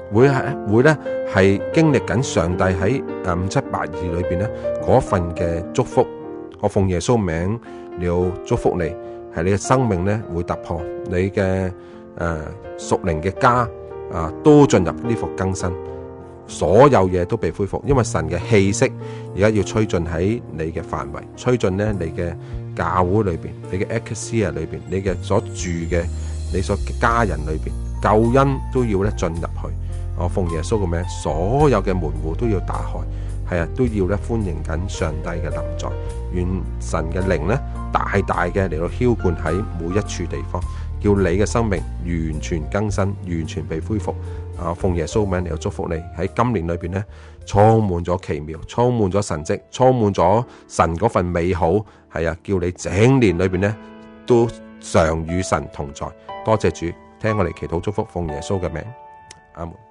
會係會咧係經歷緊上帝喺誒五七八二裏邊咧嗰份嘅祝福。我奉耶穌名了祝福你，係你嘅生命咧會突破，你嘅誒屬靈嘅家啊都進入呢幅更新，所有嘢都被恢復，因為神嘅氣息而家要吹進喺你嘅範圍，吹進咧你嘅教會裏邊，你嘅 ecclesia 裏邊，你嘅所住嘅你所家人裏邊，救恩都要咧進入去。我奉耶穌嘅名，所有嘅門戶都要打開。係啊，都要咧歡迎緊上帝嘅臨在，願神嘅靈咧大大嘅嚟到澆灌喺每一處地方，叫你嘅生命完全更新，完全被恢復。啊，奉耶穌名嚟到祝福你喺今年裏邊咧，充滿咗奇妙，充滿咗神蹟，充滿咗神嗰份美好。係啊，叫你整年裏邊咧都常與神同在。多謝主，聽我哋祈禱祝福，奉耶穌嘅名，阿門。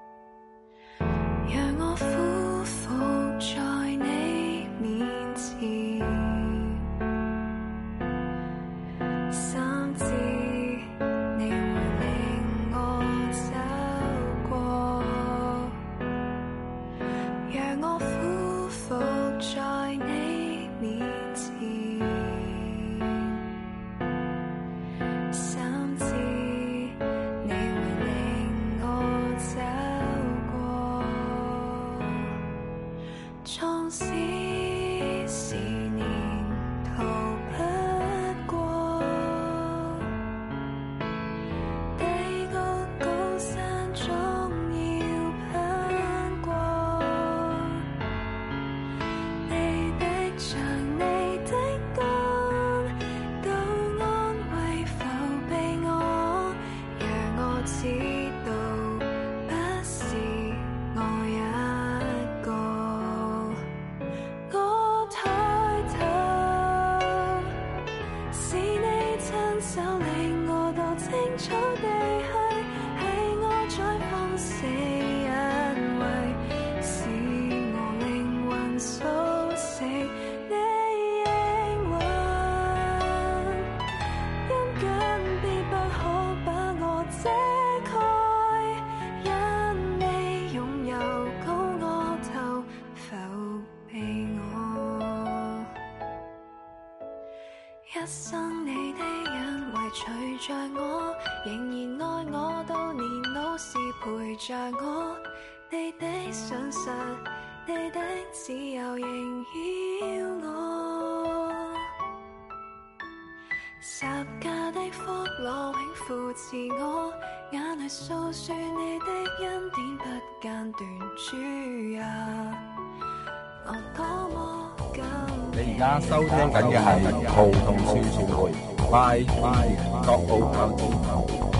一生你的恩惠隨着我，仍然愛我到年老時陪着我。你的信實，你的自由縈繞我。十架的福樂永扶持我，眼淚訴說你的恩典不間斷。主啊，我多麼感你而家收聽緊嘅係《浩動宣傳會》，拜拜，各澳